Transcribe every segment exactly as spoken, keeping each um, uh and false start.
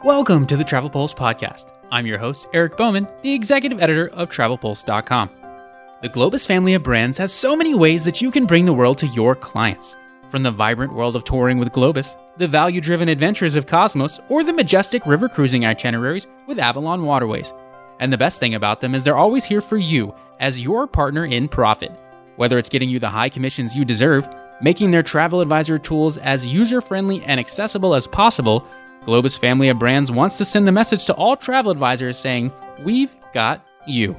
Welcome to the Travel Pulse podcast. I'm your host, Eric Bowman, the executive editor of travel pulse dot com. The Globus family of brands has so many ways that you can bring the world to your clients. From the vibrant world of touring with Globus, the value-driven adventures of Cosmos, or the majestic river cruising itineraries with Avalon Waterways. And the best thing about them is they're always here for you as your partner in profit. Whether it's getting you the high commissions you deserve, making their travel advisor tools as user-friendly and accessible as possible, Globus family of brands wants to send the message to all travel advisors saying, we've got you.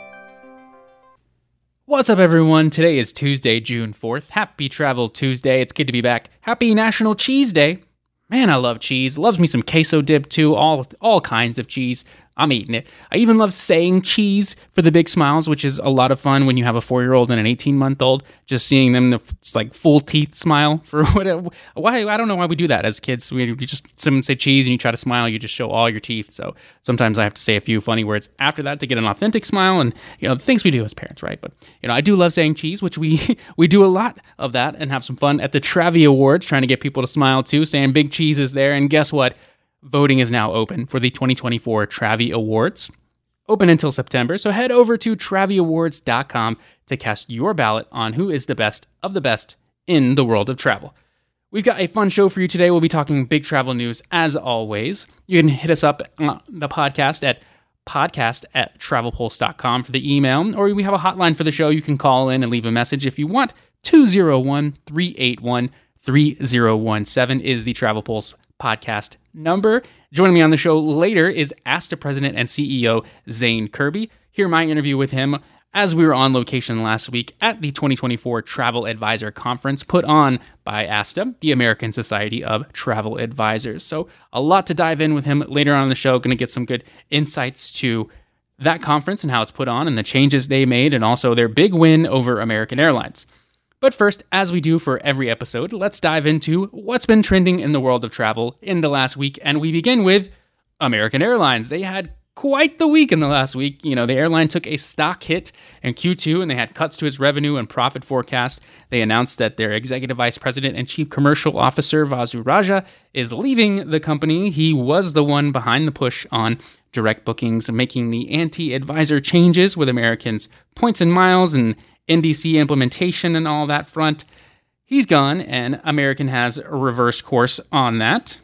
What's up, everyone? Today is Tuesday, June fourth. Happy Travel Tuesday. It's good to be back. Happy National Cheese Day. Man, I love cheese. Loves me some queso dip too. All, all kinds of cheese. I'm eating it. I even love saying cheese for the big smiles, which is a lot of fun when you have a four-year-old and an eighteen-month-old. Just seeing them, it's like full teeth smile for whatever. Why? I don't know why we do that as kids. We, we just someone say cheese and you try to smile, you just show all your teeth. So sometimes I have to say a few funny words after that to get an authentic smile, and you know the things we do as parents, right? But you know I do love saying cheese, which we we do a lot of that and have some fun at the Travi Awards, trying to get people to smile too, saying big cheese is there. And guess what? Voting is now open for the twenty twenty-four Travi Awards. Open until September, so head over to travi awards dot com to cast your ballot on who is the best of the best in the world of travel. We've got a fun show for you today. We'll be talking big travel news as always. You can hit us up on the podcast at podcast at travel pulse dot com for the email, or we have a hotline for the show. You can call in and leave a message if you want. two oh one, three eight one, three oh one seven is the Travel Pulse podcast number. Joining me on the show later is Asta President and C E O Zane Kirby. Hear my interview with him as we were on location last week at the twenty twenty-four Travel Advisor Conference put on by ASTA, the American Society of Travel Advisors. So a lot to dive in with him later on in the show. Going to get some good insights to that conference and how it's put on and the changes they made, and also their big win over American Airlines. But first, as we do for every episode, let's dive into what's been trending in the world of travel in the last week. And we begin with American Airlines. They had quite the week in the last week. You know, the airline took a stock hit in Q two and they had cuts to its revenue and profit forecast. They announced that their executive vice president and chief commercial officer, Vasu Raja, is leaving the company. He was the one behind the push on direct bookings, making the anti-advisor changes with Americans' points and miles and N D C implementation and all that front. He's gone, and American has a reverse course on that.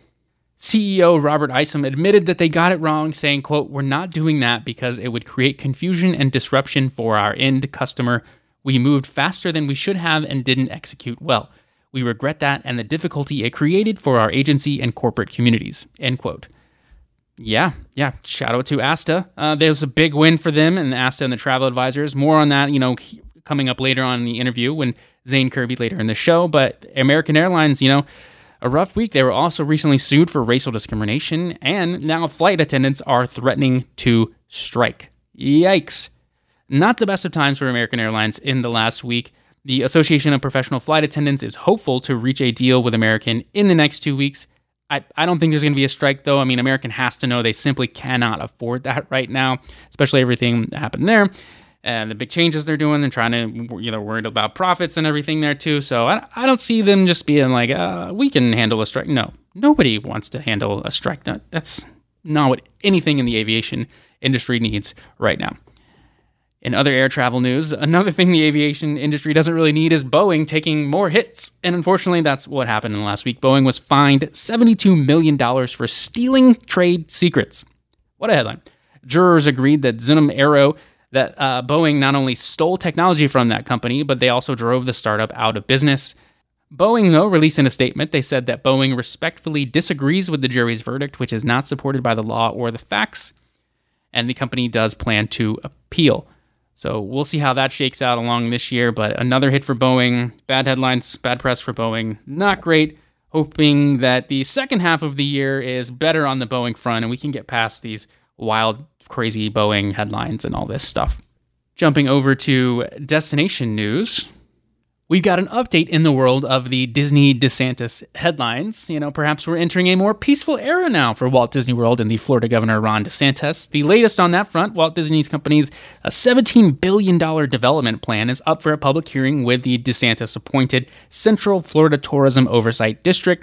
C E O Robert Isom admitted that they got it wrong, saying, quote, "We're not doing that because it would create confusion and disruption for our end customer. We moved faster than we should have and didn't execute well. We regret that and the difficulty it created for our agency and corporate communities," end quote. Yeah, yeah, shout out to ASTA. Uh, there was a big win for them and ASTA and the travel advisors. More on that, you know, coming up later on in the interview when Zane Kirby later in the show. But American Airlines, you know, a rough week. They were also recently sued for racial discrimination, and now flight attendants are threatening to strike. Yikes. Not the best of times for American Airlines in the last week. The Association of Professional Flight Attendants is hopeful to reach a deal with American in the next two weeks. I, I don't think there's going to be a strike, though. I mean, American has to know they simply cannot afford that right now, especially everything that happened there. And the big changes they're doing, they're trying to, you know, worried about profits and everything there too. So I, I don't see them just being like, uh, we can handle a strike. No, nobody wants to handle a strike. That, that's not what anything in the aviation industry needs right now. In other air travel news, another thing the aviation industry doesn't really need is Boeing taking more hits. And unfortunately, that's what happened in the last week. Boeing was fined seventy-two million dollars for stealing trade secrets. What a headline. Jurors agreed that Zunum Aero that uh, Boeing not only stole technology from that company, but they also drove the startup out of business. Boeing, though, released in a statement, they said that Boeing respectfully disagrees with the jury's verdict, which is not supported by the law or the facts, and the company does plan to appeal. So we'll see how that shakes out along this year, but another hit for Boeing. Bad headlines, bad press for Boeing. Not great. Hoping that the second half of the year is better on the Boeing front and we can get past these wild, crazy Boeing headlines and all this stuff. Jumping over to destination news, we've got an update in the world of the Disney DeSantis headlines. You know, perhaps we're entering a more peaceful era now for Walt Disney World and the Florida governor, Ron DeSantis. The latest on that front, Walt Disney's company's a seventeen billion dollars development plan is up for a public hearing with the DeSantis-appointed Central Florida Tourism Oversight District,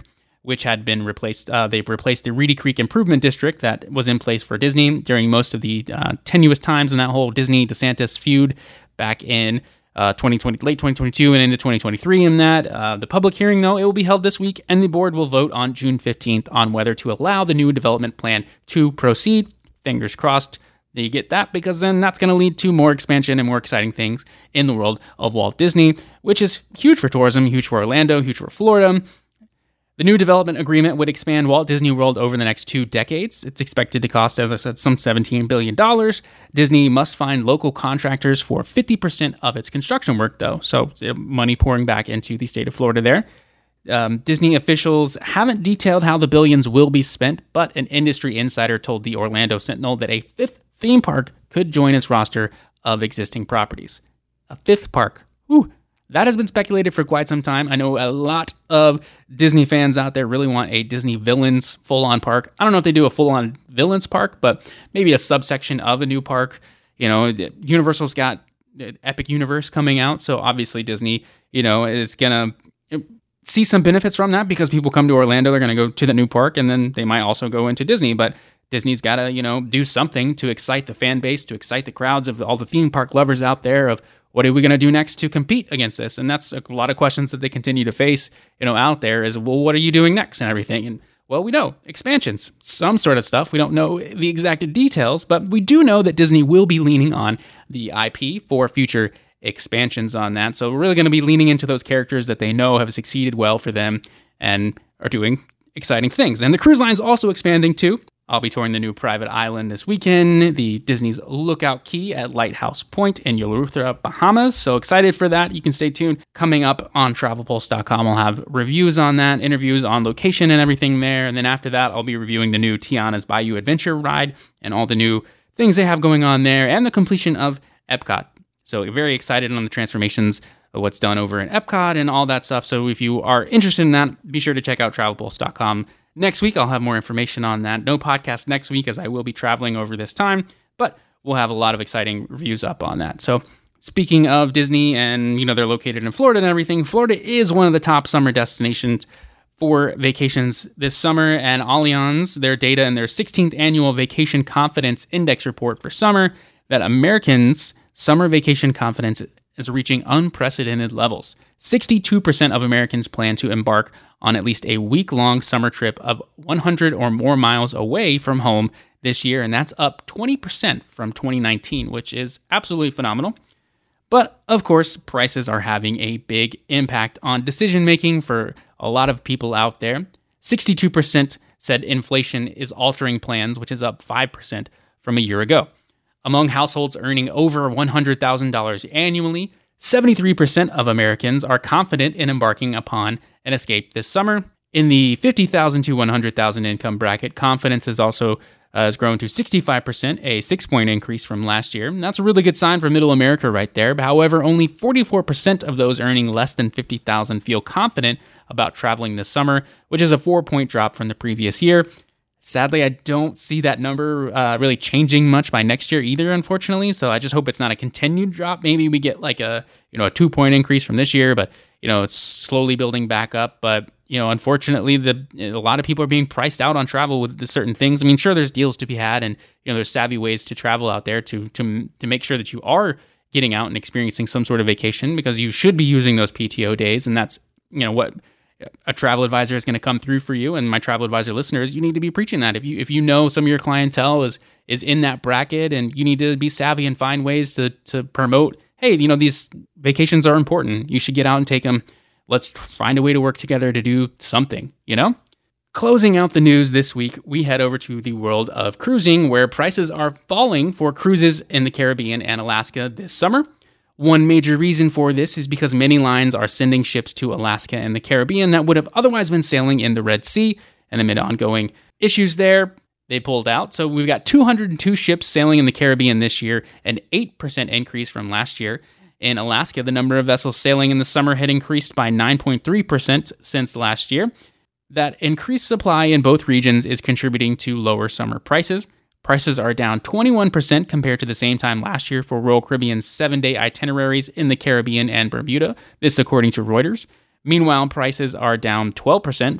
which had been replaced. Uh, they've replaced the Reedy Creek Improvement District that was in place for Disney during most of the uh, tenuous times in that whole Disney-DeSantis feud back in uh, twenty twenty, late twenty twenty-two and into twenty twenty-three. In that, uh, the public hearing, though, it will be held this week, and the board will vote on June fifteenth on whether to allow the new development plan to proceed. Fingers crossed that you get that, because then that's going to lead to more expansion and more exciting things in the world of Walt Disney, which is huge for tourism, huge for Orlando, huge for Florida. The new development agreement would expand Walt Disney World over the next two decades. It's expected to cost, as I said, some seventeen billion dollars. Disney must find local contractors for fifty percent of its construction work, though, so money pouring back into the state of Florida there. Um, Disney officials haven't detailed how the billions will be spent, but an industry insider told the Orlando Sentinel that a fifth theme park could join its roster of existing properties. A fifth park. Whew. That has been speculated for quite some time. I know a lot of Disney fans out there really want a Disney Villains full-on park. I don't know if they do a full-on Villains park, but maybe a subsection of a new park. You know, Universal's got Epic Universe coming out, so obviously Disney, you know, is going to see some benefits from that, because people come to Orlando, they're going to go to the new park, and then they might also go into Disney. But Disney's got to, you know, do something to excite the fan base, to excite the crowds of all the theme park lovers out there of, what are we going to do next to compete against this? And that's a lot of questions that they continue to face, you know, out there is, well, what are you doing next and everything? And, well, we know expansions, some sort of stuff. We don't know the exact details, but we do know that Disney will be leaning on the I P for future expansions on that. So we're really going to be leaning into those characters that they know have succeeded well for them and are doing exciting things. And the cruise line's also expanding too. I'll be touring the new private island this weekend, the Disney's Lookout Key at Lighthouse Point in Eleuthera, Bahamas. So excited for that. You can stay tuned. Coming up on travel pulse dot com, I'll have reviews on that, interviews on location and everything there. And then after that, I'll be reviewing the new Tiana's Bayou Adventure ride and all the new things they have going on there, and the completion of Epcot. So very excited on the transformations of what's done over in Epcot and all that stuff. So if you are interested in that, be sure to check out travel pulse dot com. Next week, I'll have more information on that. No podcast next week, as I will be traveling over this time, but we'll have a lot of exciting reviews up on that. So speaking of Disney, and, you know, they're located in Florida and everything, Florida is one of the top summer destinations for vacations this summer, and Allianz, their data in their sixteenth annual Vacation Confidence Index report for summer, that Americans' summer vacation confidence is reaching unprecedented levels. sixty-two percent of Americans plan to embark on at least a week-long summer trip of one hundred or more miles away from home this year, and that's up twenty percent from twenty nineteen, which is absolutely phenomenal. But, of course, prices are having a big impact on decision-making for a lot of people out there. sixty-two percent said inflation is altering plans, which is up five percent from a year ago. Among households earning over one hundred thousand dollars annually, seventy-three percent of Americans are confident in embarking upon an escape this summer. In the fifty thousand to one hundred thousand income bracket, confidence has also uh, has grown to sixty-five percent, a six-point increase from last year. And that's a really good sign for Middle America right there. However, only forty-four percent of those earning less than fifty thousand feel confident about traveling this summer, which is a four-point drop from the previous year. Sadly, I don't see that number uh, really changing much by next year either, unfortunately. So I just hope it's not a continued drop. Maybe we get like a, you know, a two-point increase from this year, but, you know, it's slowly building back up. But, you know, unfortunately, the a lot of people are being priced out on travel with the certain things. I mean, sure, there's deals to be had, and, you know, there's savvy ways to travel out there to to to make sure that you are getting out and experiencing some sort of vacation, because you should be using those P T O days, and that's, you know, what a travel advisor is going to come through for you. And my travel advisor listeners, you need to be preaching that. If you if you know some of your clientele is is in that bracket, and you need to be savvy and find ways to to promote, hey, you know, these vacations are important. You should get out and take them. Let's find a way to work together to do something, you know? Closing out the news this week, we head over to the world of cruising, where prices are falling for cruises in the Caribbean and Alaska this summer. One major reason for this is because many lines are sending ships to Alaska and the Caribbean that would have otherwise been sailing in the Red Sea, and amid ongoing issues there, they pulled out. So we've got two hundred two ships sailing in the Caribbean this year, an eight percent increase from last year. In Alaska, the number of vessels sailing in the summer had increased by nine point three percent since last year. That increased supply in both regions is contributing to lower summer prices. Prices are down twenty-one percent compared to the same time last year for Royal Caribbean's seven-day itineraries in the Caribbean and Bermuda, this according to Reuters. Meanwhile, prices are down twelve percent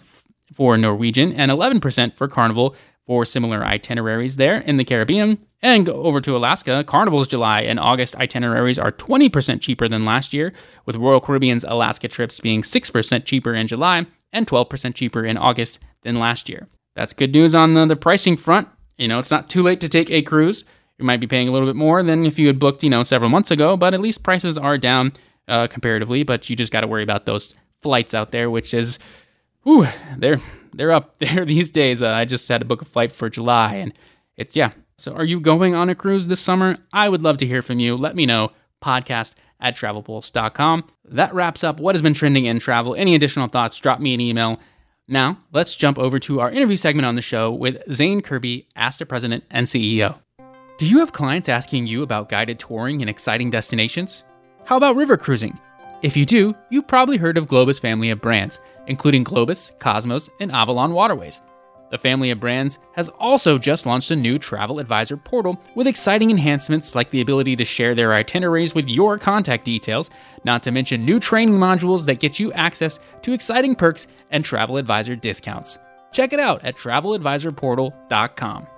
for Norwegian and eleven percent for Carnival for similar itineraries there in the Caribbean. And go over to Alaska, Carnival's July and August itineraries are twenty percent cheaper than last year, with Royal Caribbean's Alaska trips being six percent cheaper in July and twelve percent cheaper in August than last year. That's good news on the, the pricing front. You know, it's not too late to take a cruise. You might be paying a little bit more than if you had booked, you know, several months ago, but at least prices are down uh, comparatively. But you just got to worry about those flights out there, which is, whew, they're they're up there these days. Uh, I just had to book a flight for July, and it's yeah. So, are you going on a cruise this summer? I would love to hear from you. Let me know. Podcast at travel pulse dot com. That wraps up what has been trending in travel. Any additional thoughts? Drop me an email. Now, let's jump over to our interview segment on the show with Zane Kirby, ASTA President and C E O. Do you have clients asking you about guided touring in exciting destinations? How about river cruising? If you do, you've probably heard of Globus family of brands, including Globus, Cosmos, and Avalon Waterways. The family of brands has also just launched a new travel advisor portal with exciting enhancements like the ability to share their itineraries with your contact details, not to mention new training modules that get you access to exciting perks and travel advisor discounts. Check it out at travel advisor portal dot com.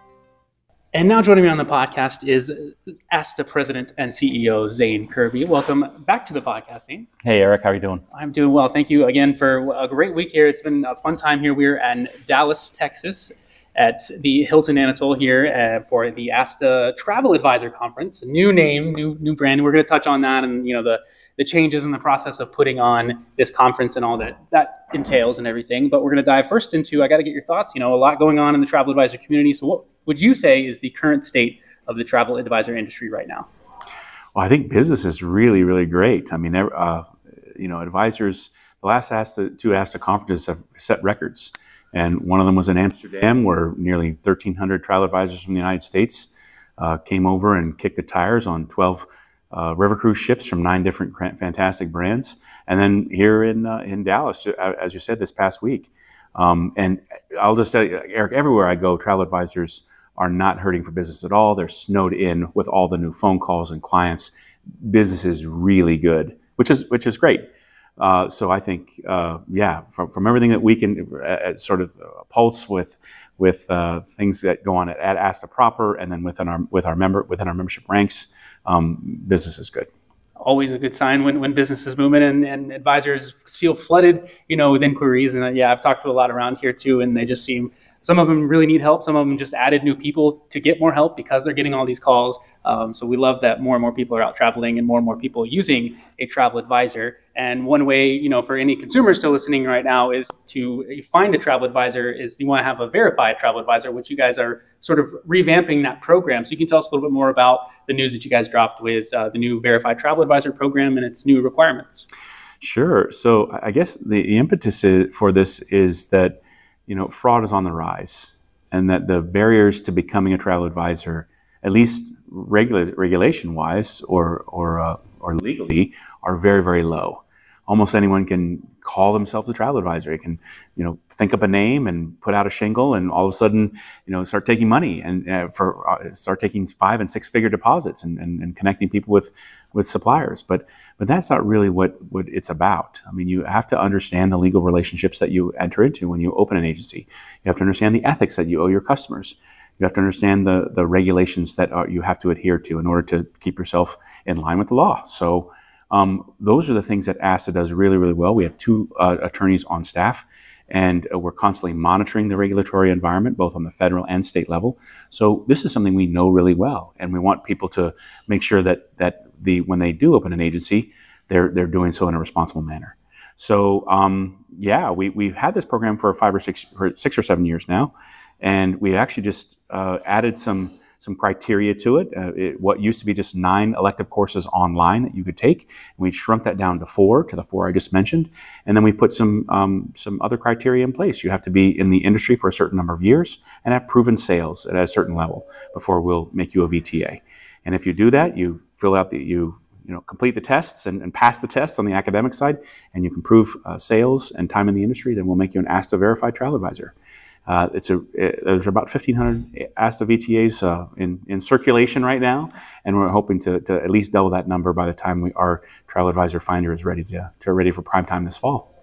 And now joining me on the podcast is ASTA President and C E O Zane Kirby. Welcome back to the podcast, Zane. Hey, Eric. How are you doing? I'm doing well. Thank you again for a great week here. It's been a fun time here. We're in Dallas, Texas at the Hilton Anatole here uh, for the ASTA Travel Advisor Conference. New name, new new brand. We're going to touch on that and, you know, the the changes in the process of putting on this conference and all that that entails and everything. But we're going to dive first into, I got to get your thoughts, you know, a lot going on in the travel advisor community. So what would you say is the current state of the travel advisor industry right now? Well, I think business is really, really great. I mean, uh, you know, advisors, the last ASTA, two ASTA conferences have set records. And one of them was in Amsterdam, where nearly thirteen hundred travel advisors from the United States uh, came over and kicked the tires on twelve Uh, river cruise ships from nine different fantastic brands, and then here in uh, in Dallas, as you said, this past week. Um, and I'll just tell you, Eric, everywhere I go, travel advisors are not hurting for business at all. They're snowed in with all the new phone calls and clients. Business is really good, which is which is great. Uh, so I think, uh, yeah, from, from everything that we can uh, sort of pulse with with uh, things that go on at, at ASTA proper, and then within our with our member within our membership ranks, um, business is good. Always a good sign when, when business is moving and, and advisors feel flooded, you know, with inquiries. And uh, yeah, I've talked to a lot around here too, and they just seem, some of them really need help. Some of them just added new people to get more help because they're getting all these calls. Um, so we love that more and more people are out traveling and more and more people using a travel advisor. And one way, you know, for any consumers still listening right now is to find a travel advisor is you want to have a verified travel advisor, which you guys are sort of revamping that program. So you can tell us a little bit more about the news that you guys dropped with uh, the new verified travel advisor program and its new requirements. Sure. So I guess the, the impetus is, for this is that, you know, fraud is on the rise, and that the barriers to becoming a travel advisor, at least regula- regulation-wise or or uh, or legally, are very, very low. Almost anyone can call themselves a travel advisor. They can, you know, think up a name and put out a shingle, and all of a sudden, you know, start taking money and uh, for uh, start taking five and six figure deposits and, and, and connecting people with with suppliers. But but that's not really what what it's about. I mean, you have to understand the legal relationships that you enter into when you open an agency. You have to understand the ethics that you owe your customers. You have to understand the the regulations that are, you have to adhere to in order to keep yourself in line with the law. So. Um, those are the things that ASTA does really, really well. We have two uh, attorneys on staff, and uh, we're constantly monitoring the regulatory environment, both on the federal and state level. So this is something we know really well, and we want people to make sure that that the when they do open an agency, they're they're doing so in a responsible manner. So um, yeah, we we've had this program for five or six, for six or seven years now, and we actually just uh, added some. some criteria to it. Uh, it. What used to be just nine elective courses online that you could take, and we shrunk that down to four, to the four I just mentioned. And then we put some um, some other criteria in place. You have to be in the industry for a certain number of years and have proven sales at a certain level before we'll make you a V T A. And if you do that, you fill out the, you you know, complete the tests and, and pass the tests on the academic side, and you can prove uh, sales and time in the industry, then we'll make you an ASTA verified travel advisor. Uh, it's a it, there's about fifteen hundred ASTA V T As uh, in in circulation right now, and we're hoping to to at least double that number by the time we our travel advisor finder is ready to to ready for prime time this fall.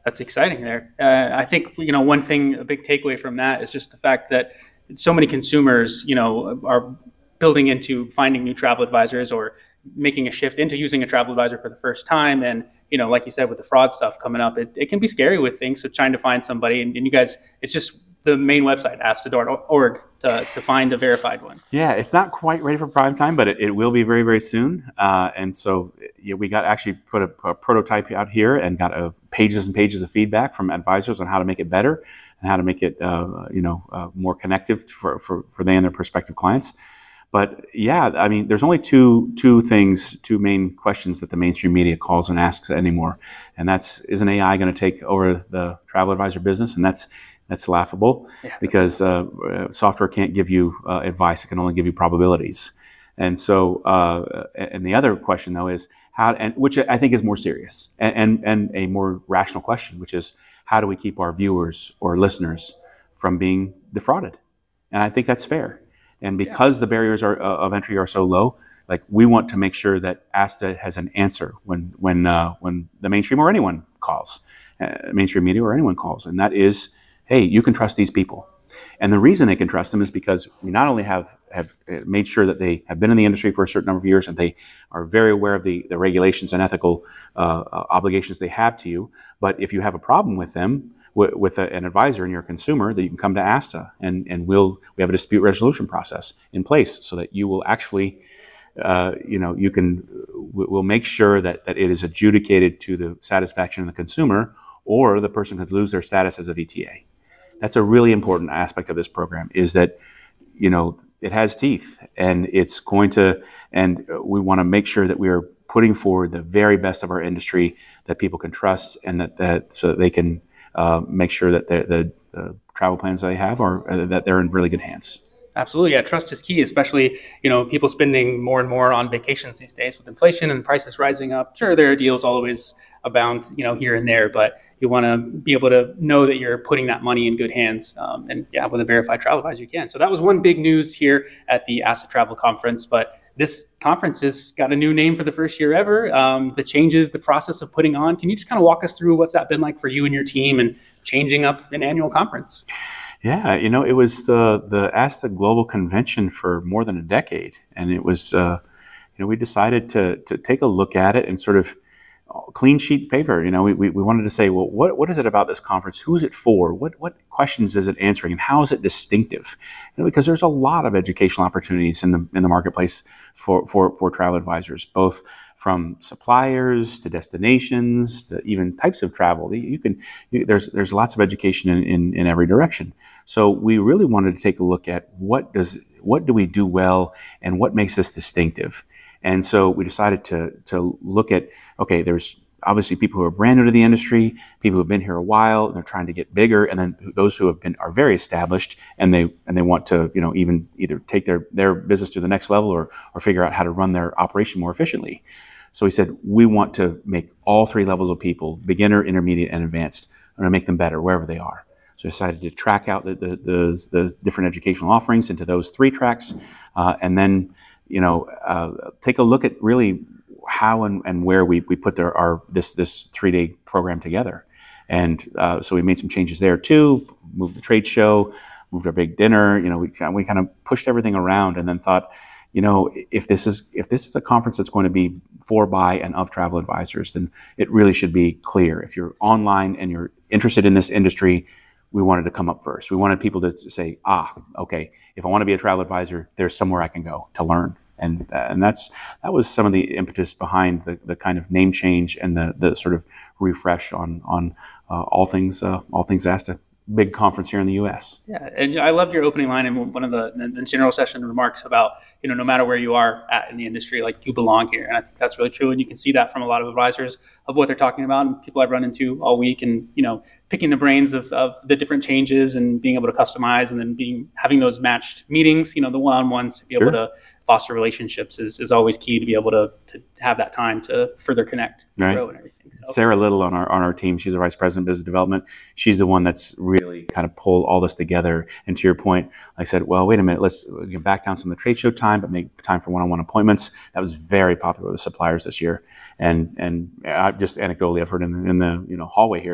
That's exciting there. Uh, I think, you know, one thing, a big takeaway from that is just the fact that so many consumers, you know, are building into finding new travel advisors or making a shift into using a travel advisor for the first time. And, you know, like you said, with the fraud stuff coming up, it, it can be scary with things. So trying to find somebody, and, and you guys, it's just the main website, ask the door dot org, to, to find a verified one. Yeah, it's not quite ready for prime time, but it, it will be very, very soon. Uh, and so yeah, we got actually put a, a prototype out here and got a, pages and pages of feedback from advisors on how to make it better and how to make it, uh, you know, uh, more connective for, for, for they and their prospective clients. But yeah, I mean, there's only two two things, two main questions that the mainstream media calls and asks anymore, and that's, is an A I going to take over the travel advisor business? And that's that's laughable, yeah, because uh, software can't give you uh, advice; it can only give you probabilities. And so, uh, and the other question though is how, and which I think is more serious and, and and a more rational question, which is how do we keep our viewers or listeners from being defrauded? And I think that's fair. And because yeah. the barriers are, uh, of entry are so low, like we want to make sure that ASTA has an answer when when uh, when the mainstream or anyone calls, uh, mainstream media or anyone calls, and that is, hey, you can trust these people. And the reason they can trust them is because we not only have have made sure that they have been in the industry for a certain number of years and they are very aware of the, the regulations and ethical uh, obligations they have to you, but if you have a problem with them, with a, an advisor and you're a consumer, that you can come to ASTA and, and we'll, we have a dispute resolution process in place so that you will actually, uh, you know, you can, we'll make sure that, that it is adjudicated to the satisfaction of the consumer, or the person could lose their status as a V T A. That's a really important aspect of this program, is that, you know, it has teeth and it's going to, and we want to make sure that we are putting forward the very best of our industry that people can trust, and that, that so that they can Uh, make sure that the, the uh, travel plans they have are uh, that they're in really good hands. Absolutely, yeah. Trust is key, especially, you know, people spending more and more on vacations these days with inflation and prices rising up. Sure, there are deals always abound, you know, here and there, but you want to be able to know that you're putting that money in good hands. Um, and yeah, with a verified travel advisor, you can. So that was one big news here at the ASTA Travel Conference. But this conference has got a new name for the first year ever. Um, the changes, the process of putting on. Can you just kind of walk us through what's that been like for you and your team and changing up an annual conference? Yeah, you know, it was uh, the ASTA Global Convention for more than a decade. And it was, uh, you know, we decided to to take a look at it and sort of clean sheet paper. You know, we, we, we wanted to say, well, what, what is it about this conference? Who is it for? What, what questions is it answering? And how is it distinctive? You know, because there's a lot of educational opportunities in the in the marketplace for, for, for travel advisors, both from suppliers to destinations to even types of travel. You can, you, there's, there's lots of education in, in, in every direction. So we really wanted to take a look at what does, what do we do well and what makes us distinctive. And so we decided to to look at, okay, there's obviously people who are brand new to the industry, people who have been here a while and they're trying to get bigger, and then those who have been are very established and they and they want to, you know, even either take their their business to the next level or or figure out how to run their operation more efficiently. So we said we want to make all three levels of people, beginner, intermediate, and advanced, and to make them better wherever they are. So I decided to track out the the, the, the different educational offerings into those three tracks, uh, and then, you know, uh, take a look at really how and, and where we, we put their, our this this three-day program together. And uh, so we made some changes there too, moved the trade show, moved our big dinner. You know, we, we kind of pushed everything around and then thought, you know, if this is if this is a conference that's going to be for, by, and of travel advisors, then it really should be clear. If you're online and you're interested in this industry, we wanted to come up first. We wanted people to say, ah, okay, if I want to be a travel advisor, there's somewhere I can go to learn. And uh, and that's that was some of the impetus behind the, the kind of name change and the, the sort of refresh on on uh, all things uh, all things ASTA. Big conference here in the U S. Yeah, and I loved your opening line in one of the, the general session remarks about, you know, no matter where you are at in the industry, like, you belong here. And I think that's really true. And you can see that from a lot of advisors of what they're talking about and people I've run into all week, and, you know, picking the brains of, of the different changes and being able to customize, and then being having those matched meetings, you know, the one-on-ones to be Sure. able to foster relationships is, is always key, to be able to, to have that time to further connect, Right. grow, and everything. So. Sarah Little on our on our team, she's the vice president of business development. She's the one that's really kind of pulled all this together. And to your point, I said, well, wait a minute, let's you know, back down some of the trade show time, but make time for one-on-one appointments. That was very popular with suppliers this year. And and I just anecdotally, I've heard in, in the you know hallway here,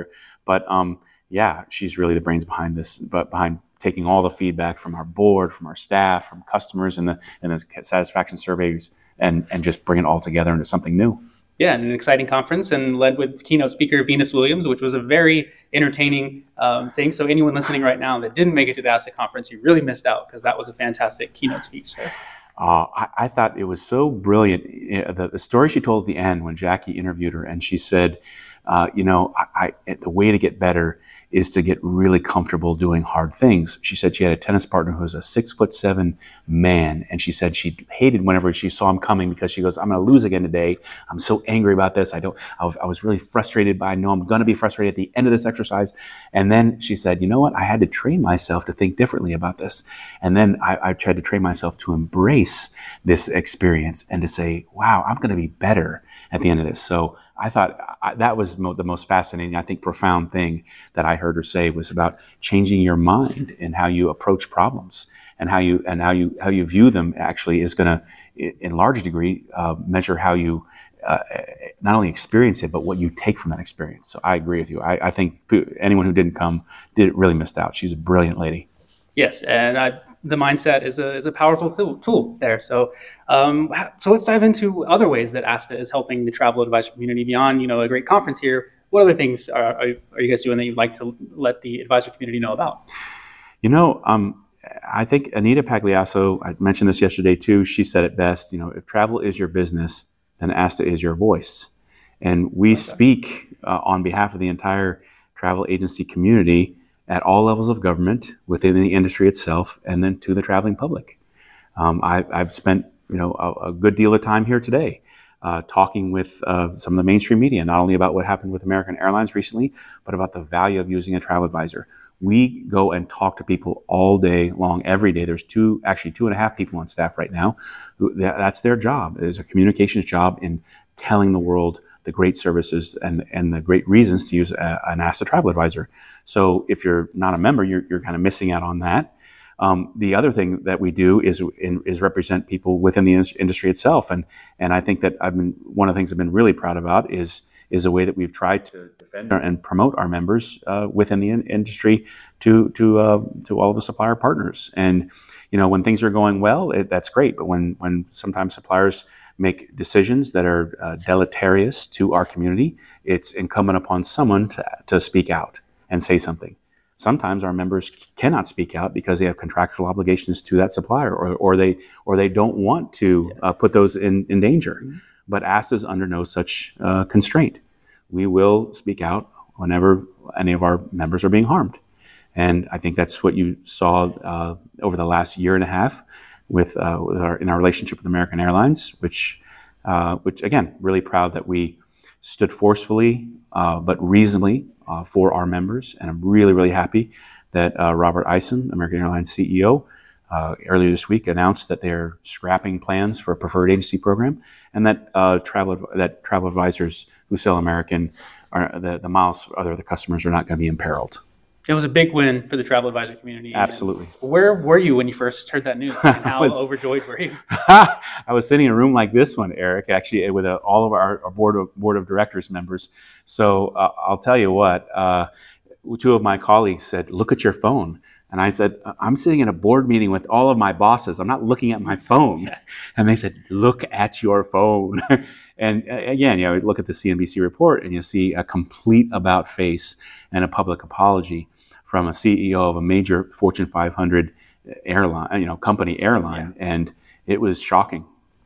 But um, yeah, she's really the brains behind this, but behind taking all the feedback from our board, from our staff, from customers, and the and the satisfaction surveys, and and just bring it all together into something new. Yeah, and an exciting conference, and led with keynote speaker Venus Williams, which was a very entertaining um, thing. So anyone listening right now that didn't make it to the ASTA conference, you really missed out, because that was a fantastic keynote speech. So. Uh, I, I thought it was so brilliant. The, the story she told at the end when Jackie interviewed her, and she said, uh, you know, I, I, the way to get better is to get really comfortable doing hard things. She said she had a tennis partner who was a six foot seven man, and she said she hated whenever she saw him coming, because she goes, I'm going to lose again today. I'm so angry about this. I don't. I was, I was really frustrated, but I know I'm going to be frustrated at the end of this exercise. And then she said, you know what? I had to train myself to think differently about this. And then I, I tried to train myself to embrace this experience and to say, wow, I'm going to be better at the end of this. So I thought I, that was mo- the most fascinating, I think, profound thing that I heard her say, was about changing your mind and how you approach problems, and how you and how you how you view them. Actually, is going to, in large degree, uh, measure how you uh, not only experience it, but what you take from that experience. So I agree with you. I, I think anyone who didn't come did really missed out. She's a brilliant lady. Yes, and I, the mindset is a is a powerful tool, tool there. So, um, so let's dive into other ways that ASTA is helping the travel advisor community beyond, you know, a great conference here. What other things are, are, are you guys doing that you'd like to let the advisor community know about? You know, um, I think Anita Pagliasso, I mentioned this yesterday too. She said it best. You know, if travel is your business, then ASTA is your voice, and we okay. speak uh, on behalf of the entire travel agency community at all levels of government, within the industry itself, and then to the traveling public. Um, I, I've spent, you know, a, a good deal of time here today uh, talking with uh, some of the mainstream media, not only about what happened with American Airlines recently, but about the value of using a travel advisor. We go and talk to people all day long, every day. There's two, actually two and a half people on staff right now. Who, that, that's their job. It is a communications job in telling the world the great services and and the great reasons to use a, an ASTA travel advisor. So if you're not a member, you're you're kind of missing out on that. Um, the other thing that we do is in, is represent people within the in- industry itself, and and I think that I've been one of the things I've been really proud about is is a way that we've tried to defend and promote our members uh, within the in- industry to to uh, to all of the supplier partners. And you know, when things are going well, it, that's great. But when when sometimes suppliers make decisions that are uh, deleterious to our community, it's incumbent upon someone to, to speak out and say something. Sometimes our members cannot speak out because they have contractual obligations to that supplier, or, or they or they don't want to uh, put those in, in danger. Mm-hmm. But ASTA is under no such uh, constraint. We will speak out whenever any of our members are being harmed. And I think that's what you saw uh, over the last year and a half with, uh, with our, in our relationship with American Airlines, which, uh, which again, really proud that we stood forcefully uh, but reasonably uh, for our members. And I'm really, really happy that uh, Robert Isom, American Airlines C E O, uh, earlier this week announced that they're scrapping plans for a preferred agency program, and that uh, travel that travel advisors who sell American, are, the, the miles, other the customers are not going to be imperiled. It was a big win for the travel advisor community. Absolutely. And where were you when you first heard that news? And how was, overjoyed were you? I was sitting in a room like this one, Eric, actually, with uh, all of our, our board of board of directors members. So uh, I'll tell you what, uh, two of my colleagues said, "Look at your phone." And I said, "I'm sitting in a board meeting with all of my bosses. I'm not looking at my phone." And they said, "Look at your phone." And again, you know, look at the C N B C report and you see a complete about face and a public apology from a C E O of a major Fortune five hundred airline, you know, company airline. Yeah. And it was shocking.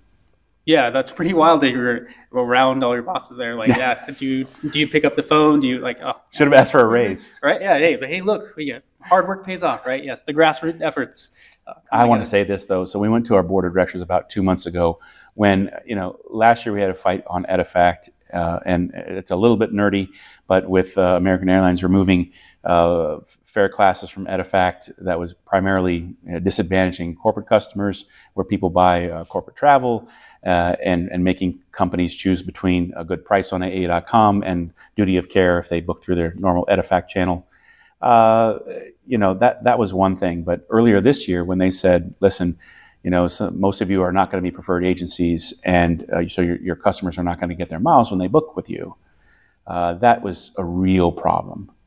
Yeah, that's pretty wild that you were around all your bosses there. Like, yeah, do you do you pick up the phone? Do you like? Oh, should have asked for a raise, right? Yeah. Hey, but hey, look, we get hard work pays off, right? Yes, the grassroots efforts. Uh, I want to say this though. So we went to our board of directors about two months ago when, you know, last year we had a fight on EDIFACT, uh, and it's a little bit nerdy, but with uh, American Airlines removing uh, fare classes from EDIFACT, that was primarily uh, disadvantaging corporate customers where people buy uh, corporate travel, uh, and, and making companies choose between a good price on A A dot com and duty of care if they book through their normal EDIFACT channel. Uh, you know, that, that was one thing. But earlier this year when they said, listen, you know, so most of you are not going to be preferred agencies, and uh, so your, your customers are not going to get their miles when they book with you. Uh, that was a real problem.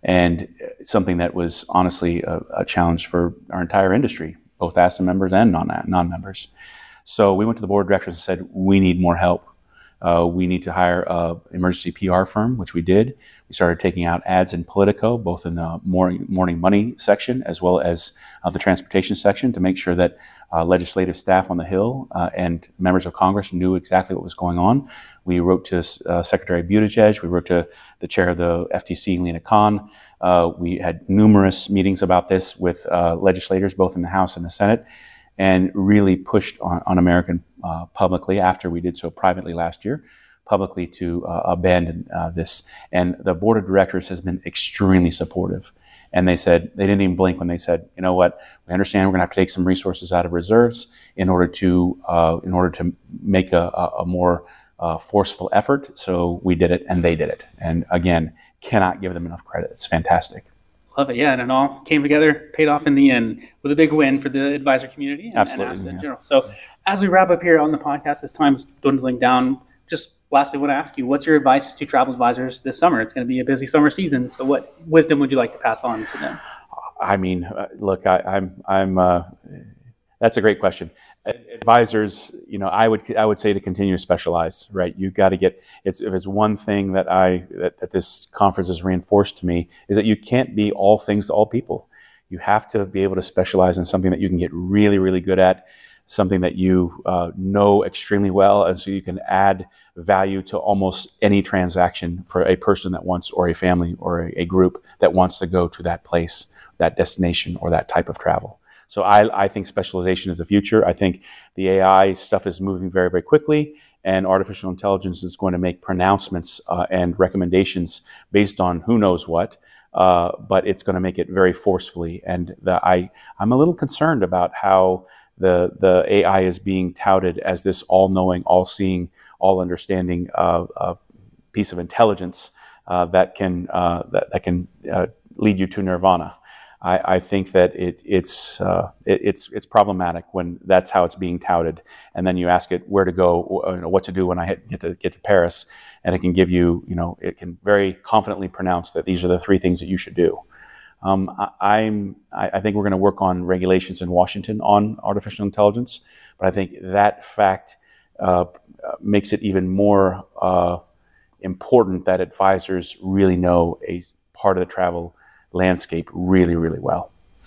and something that was honestly a, a challenge for our entire industry, both A S A members and non, non-members. So we went to the board of directors and said, we need more help. Uh, we need to hire an emergency P R firm, which we did. We started taking out ads in Politico, both in the morning, morning money section as well as uh, the transportation section, to make sure that uh, legislative staff on the Hill uh, and members of Congress knew exactly what was going on. We wrote to uh, Secretary Buttigieg. We wrote to the chair of the F T C, Lena Khan. Uh, we had numerous meetings about this with uh, legislators, both in the House and the Senate, and really pushed on, on American uh, publicly, after we did so privately last year, publicly to uh, abandon uh, this. And the board of directors has been extremely supportive. And they said, they didn't even blink when they said, you know what, we understand we're gonna have to take some resources out of reserves in order to uh, in order to make a, a more uh, forceful effort. So we did it, and they did it. And again, cannot give them enough credit. It's fantastic. Love it, yeah, and it all came together, paid off in the end with a big win for the advisor community and, Absolutely, and A S A in yeah. general. So as we wrap up here on the podcast, as time's dwindling down, just lastly, I want to ask you, what's your advice to travel advisors this summer? It's going to be a busy summer season, so what wisdom would you like to pass on to them? I mean, uh, look, I, I'm, I'm. Uh, that's a great question. Advisors, you know, I would, I would say to continue to specialize. Right, you've got to get. It's if it's one thing that I that, that this conference has reinforced to me, is that you can't be all things to all people. You have to be able to specialize in something that you can get really, really good at, something that you uh, know extremely well, and so you can add value to almost any transaction for a person that wants, or a family, or a, a group that wants to go to that place, that destination, or that type of travel. So I, I think specialization is the future. I think the A I stuff is moving very, very quickly, and artificial intelligence is going to make pronouncements uh, and recommendations based on who knows what, uh, but it's going to make it very forcefully. And the, I, I'm a little concerned about how the the A I is being touted as this all-knowing, all-seeing, all-understanding uh, uh, piece of intelligence uh, that can uh, that, that can uh, lead you to nirvana. I, I think that it, it's uh, it, it's it's problematic when that's how it's being touted, and then you ask it where to go, you know, what to do when I hit, get to get to Paris, and it can give you, you know, it can very confidently pronounce that these are the three things that you should do. Um, I, I'm I, I think we're going to work on regulations in Washington on artificial intelligence, but I think that fact uh, makes it even more uh, important that advisors really know a part of the travel landscape really, really well.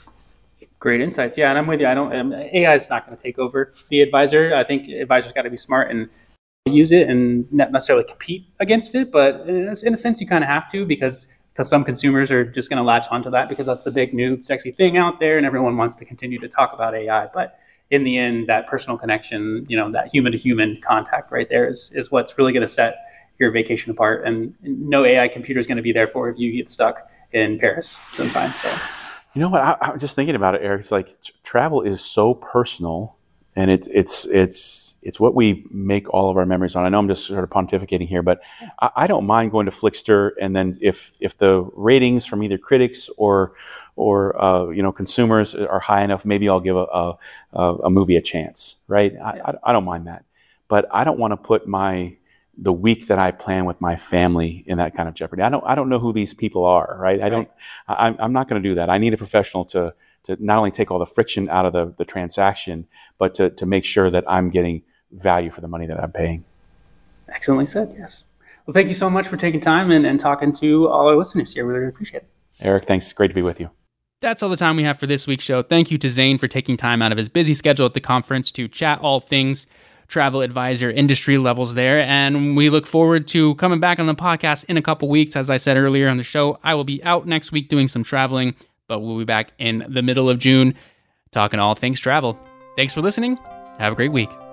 Great insights. Yeah, and I'm with you. I don't. Um, A I is not going to take over the advisor. I think advisors got to be smart and use it, and not necessarily compete against it. But in a, in a sense, you kind of have to, because because some consumers are just going to latch onto that because that's the big new sexy thing out there, and everyone wants to continue to talk about A I. But in the end, that personal connection, you know, that human to human contact right there is is what's really going to set your vacation apart. And no A I computer is going to be there for if you get stuck in Paris sometime. So, you know what? I, I'm just thinking about it, Eric. It's like t- travel is so personal, and it's it's it's it's what we make all of our memories on. I know I'm just sort of pontificating here, but I, I don't mind going to Flixster, and then if if the ratings from either critics or or uh, you know, consumers are high enough, maybe I'll give a a, a movie a chance, right? I, yeah. I, I don't mind that, but I don't want to put my the week that I plan with my family in that kind of jeopardy. I don't, I don't know who these people are, right? I right. don't, I, I'm not going to do that. I need a professional to, to not only take all the friction out of the, the transaction, but to, to make sure that I'm getting value for the money that I'm paying. Excellently said. Yes. Well, thank you so much for taking time and, and talking to all our listeners here. We really appreciate it. Eric, thanks. Great to be with you. That's all the time we have for this week's show. Thank you to Zane for taking time out of his busy schedule at the conference to chat all things travel advisor industry levels there. And we look forward to coming back on the podcast in a couple weeks. As I said earlier on the show, I will be out next week doing some traveling, but we'll be back in the middle of June talking all things travel. Thanks for listening. Have a great week.